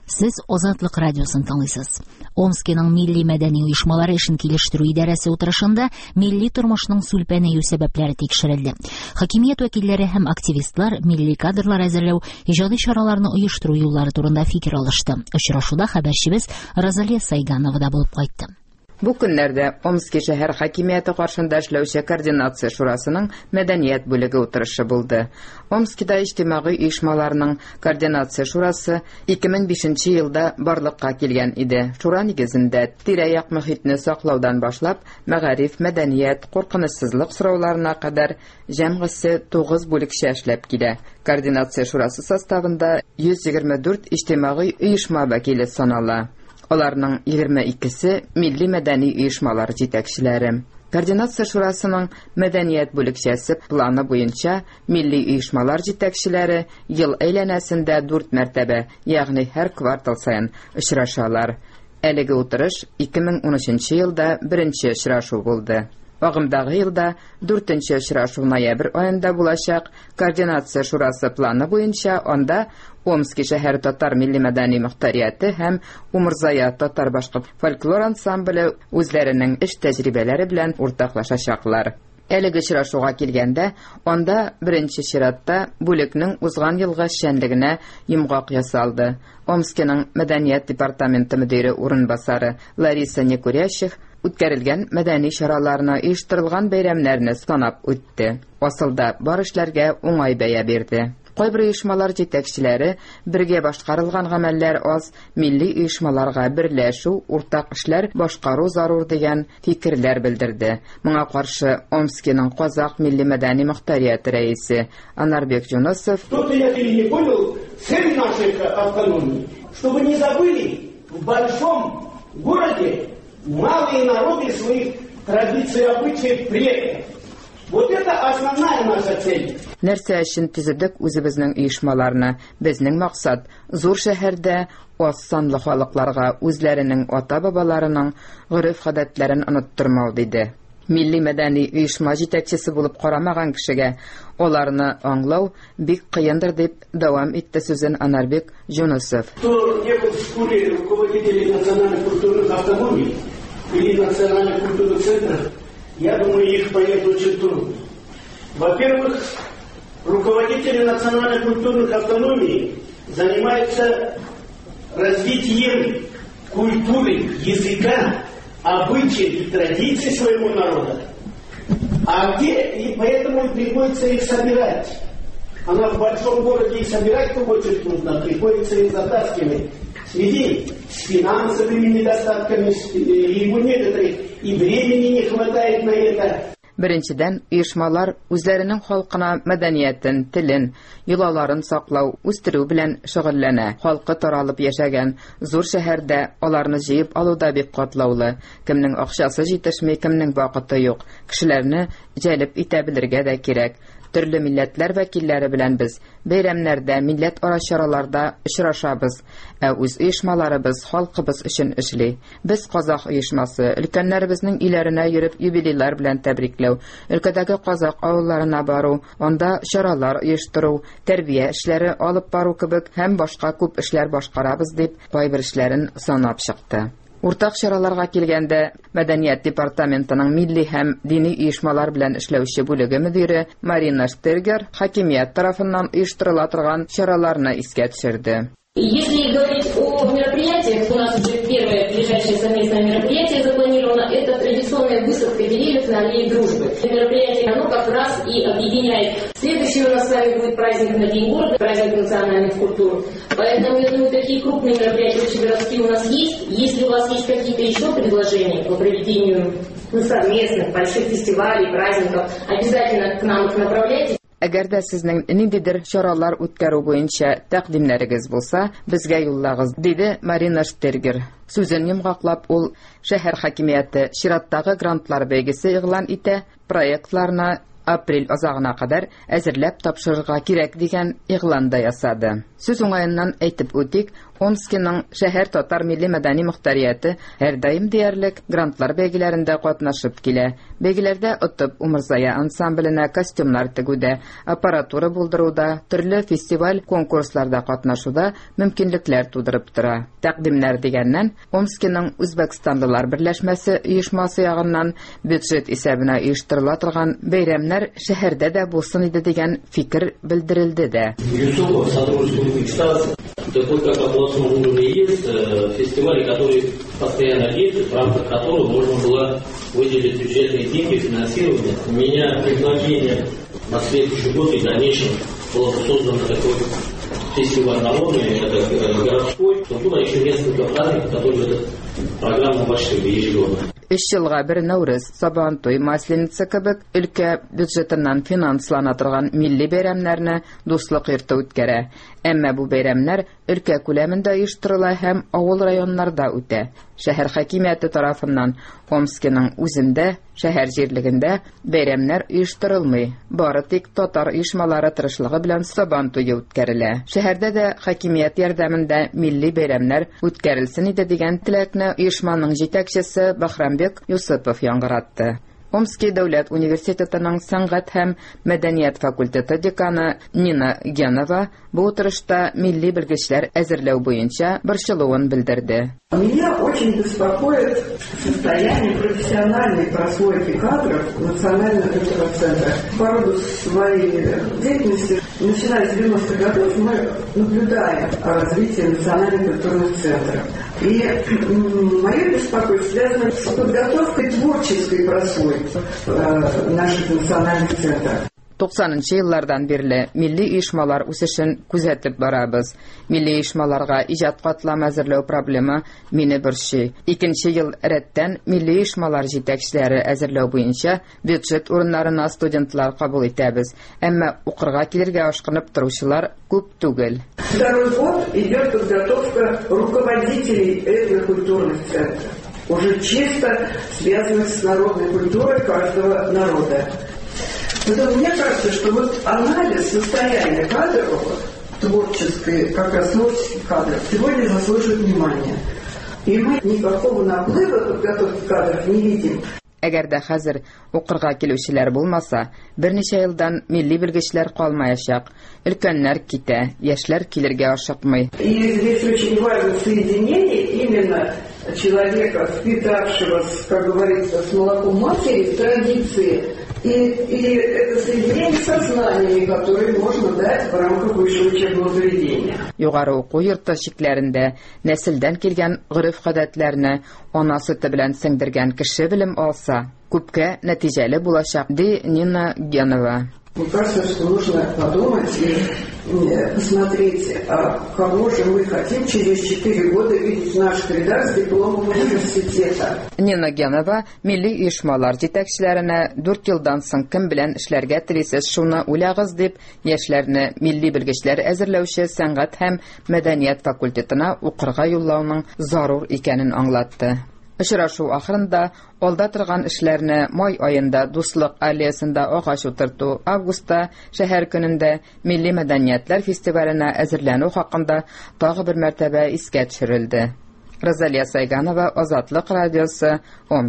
Сез Азатлык радиосын тыңлыйсыз. Омскиның милли мәдәни оешмалары эшен килештерү идарәсе утырышында милли тормышның сүлпәнәю сәбәпләре тикшерелде. Хакимият вәкилләре һәм активистлар милли кадрлар әзерләү, иҗади чараларны оештыру юллары турында фикер алышты. Очрашуда хәбәрчебез Розалия Сайганова да булып кайтты. Бу көннәрдә Омский шәһәр хакимияте каршында эшләүче координация шурасының мәдәният бүлеге утырышы булды. Омскида иҗтимагый оешмаларның координация шурасы 2005 елда барлыкка килгән иде. Шура нигезендә тирә-як мөхитне саклаудан башлап, мәгариф, мәдәният, куркынычсызлык сорауларына кадәр җәмгысе 9 бүлекчә эшләп килә. Координация шурасы составында 124 иҗтимагый оешма вәкиле санала. Аларның 22-се милли мәдәни оешмалар җитәкчеләре. Координация шурасының мәдәният бүлекчәсе планы буенча милли оешмалар җитәкчеләре ел әйләнәсендә 4 мәртәбә, ягъни һәр квартал саен очрашалар. Әлеге утырыш 2013 елда беренче очрашу булды. Агымдагы елда 4нче очрашу ноябрь аенда булачак. Координация шурасы планы буенча анда Омский шәһәр татар милли мәдәни мөхтәрияте һәм Умырзая татар башкорт фольклор ансамбле үзләренең эш тәҗрибәләре белән уртаклашачаклар. Әлеге очрашуга килгәндә, анда беренче чиратта бүлекнең узган елгы эшчәнлегенә йомгак ясалды. Омскиның мәдәният департаменты мөдире урынбасары Лариса Некурящих үткәрелгән мәдәни чараларны, оештырылган бәйрәмнәрне санап үтте. Асылда бар эшләргә уңай бәя бирде. Кайбер оешмалар җитәкчеләре бергә башкарылган гамәлләр аз, милли оешмаларга берләшү, уртак эшләр башкару зарур дигән фикерләр белдерде. Моңа каршы Омскиның Казак милли мәдәни мөхтәрияте рәисе Анарбек Юнусов: "Что-то я не понял, цель нашей автономии, чтобы не забыли в большом городе малые народы своих традиций, обычаев, предков. Вот это основная наша цель." Нәрсә өчен төзедек үзебезнең оешмаларны? Безнең максат зур шәһәрдә аз санлы халыкларга үзләренең ата-бабаларының гореф-гадәтләрен оныттырмау, диде. Милли мәдәни оешма җитәкчесе булып карамаган кешегә аларны аңлау бик кыендыр, дип дәвам итте сүзен Анарбек Юнусов. Кто не был в школе руководителей национальных культурных автономий или национальных культурных центров, я думаю, их понять очень трудно. Во-первых, руководители национальных культурных автономий занимаются развитием культуры, языка, обычаев и традиций своего народа. И поэтому приходится их собирать. Она в большом городе их собирать очень трудно, приходится их затаскивать. В связи с финансовыми недостатками, и у некоторых и времени не хватает на это. Беренчедән, оешмалар үзләренең халкына мәдәниятен, телен, йолаларын саклау, үстерү белән шөгыльләнә. Халкы таралып яшәгән зур шәһәрдә аларны җыеп алуда бик катлаулы. Кемнең акчасы җитешми, кемнең вакыты юк. Кешеләрне җәлеп итә белергә дә кирәк. Төрле милләтләр вәкилләре белән без бәйрәмнәрдә, милләт-ара чараларда очрашабыз. Үз оешмаларыбыз халкыбыз өчен эшли. Без Казак оешмасы өлкәннәребезнең иләренә йөреп юбилейлар белән тәбрикләү, өлкәдәге казак авылларына бару, анда чаралар оештыру, тәрбия эшләре алып бару кебек һәм башка күп эшләр башкарабыз, дип кайбер эшләрен санап чыкты. Уртак чараларга килгәндә, Мәдәният департаментының милли һәм дини оешмалар белән эшләүче бүлеге мөдире Марина Штергер хакимият тарафыннан оештырыла торган чараларны искә төшерде. Если говорить о мероприятиях, у нас уже первое ближайшее совместное мероприятие запланировано. Это традиционная выставка деревьев на аллее Дружбы. Это мероприятие, оно как раз и объединяет. Следующий у нас с вами будет праздник на День города, праздник национальных культур. Поэтому, я думаю, такие крупные мероприятия общегородские у нас есть. Если у вас есть какие-то еще предложения по проведению совместных больших фестивалей, праздников, обязательно к нам их направляйте. Әгәр дә сезнең ниндидер чаралар үткәрү буенча тәкъдимнәрегез булса, безгә юллагыз, диде Марина Штергер. Сүзен йомгаклап, ул шәһәр хакимияте чираттагы грантлар бәйгесе игълан итә, проектларны апрель азагына кадәр әзерләп тапшырырга кирәк дигән игъланда ясады. Сүз уңаеннан әйтеп үтик, Омскиның шәһәр татар милли мәдәни мөхтәрияте һәр даим диярлек грантлар бәйгеләрендә катнашып килә. Бәйгеләрдә отып Умырзая ансамбленә костюмнар тегүдә, аппаратура булдыруда, төрле фестиваль, конкурсларда катнашуда мөмкинлекләр тудырып тора. Тәкъдимнәр дигәннән, Омскиның Үзбәкстанлылар берләшмәсе оешмасы ягыннан бюджет исәбенә оештырыла торган бәйрәмнәр шәһәрдә дә булсын иде дигән фикер белдерелде дә. Такой, как областном уровне есть, фестивали, которые постоянно действуют, в рамках которого можно было выделить бюджетные деньги, финансирование. У меня предложение на следующий год и в дальнейшем было создано такой фестиваль народный, это городской, но было еще несколько праздников, которые в эту программу вошли ежегодно. 3 елга бер Нәүрүз, Сабантуй, Масленица кебек өлкә бюджетыннан финанслана торган милли бәйрәмнәрне дуслык йорты үткәрә. Әмма бу бәйрәмнәр өлкә күләмендә оештырыла һәм авыл районнарда үтә. Шәһәр хакимияте тарафыннан Омскиның үзендә, шәһәр җирлегендә бәйрәмнәр оештырылмый. Бары тик татар оешмалары тырышлыгы белән Сабантуй үткәрелә. Шәһәрдә дә хакимият ярдәмендә милли бәйрәмнәр үткәрелсен иде дигән теләкне оешманың җитәкчесе Бахрамбек Юсупов яңгыратты. Омский дәүләт университетының сәнгать һәм мәдәният факультеты деканы Нина Генова бу утырышта милли белгечләр әзерләү буенча борчылуын белдерде. Меня очень беспокоит состояние профессиональной прослойки кадров Национального культурного центра. По роду своей деятельности, начиная с 90-х годов, мы наблюдаем развитие Национального культурного центра. И мое беспокойство связано с подготовкой творческой прослойки наших национальных центров. 90-нчы еллардан бирле милли оешмалар үсешен күзәтеп барабыз. Милли оешмаларга иҗат катламы әзерләү проблема мине борчый. 2нче ел рәттән милли оешмалар җитәкчеләре әзерләү буенча бюджет урыннарына студентлар кабул итәбез. Әмма укырга килергә ашкынып торучылар күп түгел. Второй год идет подготовка руководителей этнокультурных центров, уже чисто связанных с народной культурой каждого народа. Поэтому мне кажется, что вот анализ состояния кадров, творческой, как раз творческих кадров, сегодня заслуживает внимания. И мы никакого наплыва подготовки кадров не видим. Әгәр дә хәзер укырга килүчеләр булмаса, берничә елдан милли белгечләр калмаячак. Өлкәннәр китә, яшьләр килергә ашыкмый. И здесь очень важно соединение именно человека, впитавшего, как говорится, с молоком матери, традиции, и это соединение сознаниями, которые можно дать в рамках высшего учебного заведения. Югары уку йорты шикләрендә нәселдән килгән гореф-гадәтләрне ана сөте белән сеңдергән кеше белем алса, күпкә нәтиҗәле булачак, ди Нина Генова. Мне кажется, что нужно подумать и посмотреть, кого же мы хотим через 4 года видеть в наших рядах с дипломом университета. Нина Генова милли оешмалар җитәкчеләренә 4 елдан соң кем белән эшләргә телисез, шуны уйлагыз дип, яшьләрне милли белгечләр әзерләүче сәнгать һәм мәдәният факультетына укырга юллауның зарур икәнен аңлатты. Очрашу ахырында алда торган эшләрне май аенда Дуслык аллеясында агач утырту, августта шәһәр көнендә милли мәдәниятләр фестиваленә әзерләнү хакында тагы бер мәртәбә искә төшерелде. Розалия Сайганова, Азатлык радиосы, Омск.